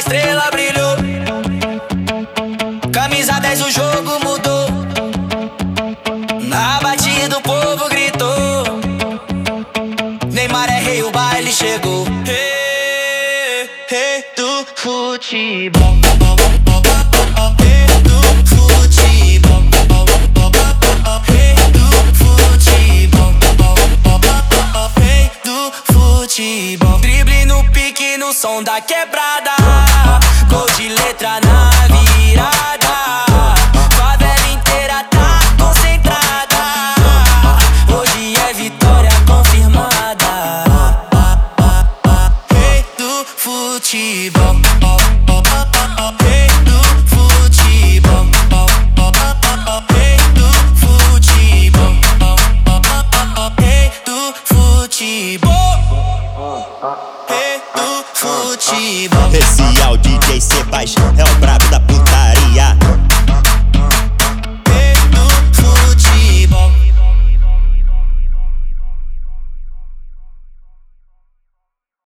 estrela brilhou. Camisa 10, o jogo mudou. Na batida o povo gritou. Neymar é rei, o baile chegou. Rei, rei do futebol. Rei do futebol. Rei do futebol. Rei do futebol. Drible no pique, no som da quebrada. Gol de letra na virada. Favela inteira tá concentrada. Hoje é vitória confirmada. Rei do futebol. Rei do futebol. Rei do futebol. Rei do futebol. Rei do futebol. Esse é o DJ Sebas, é o brabo da puta.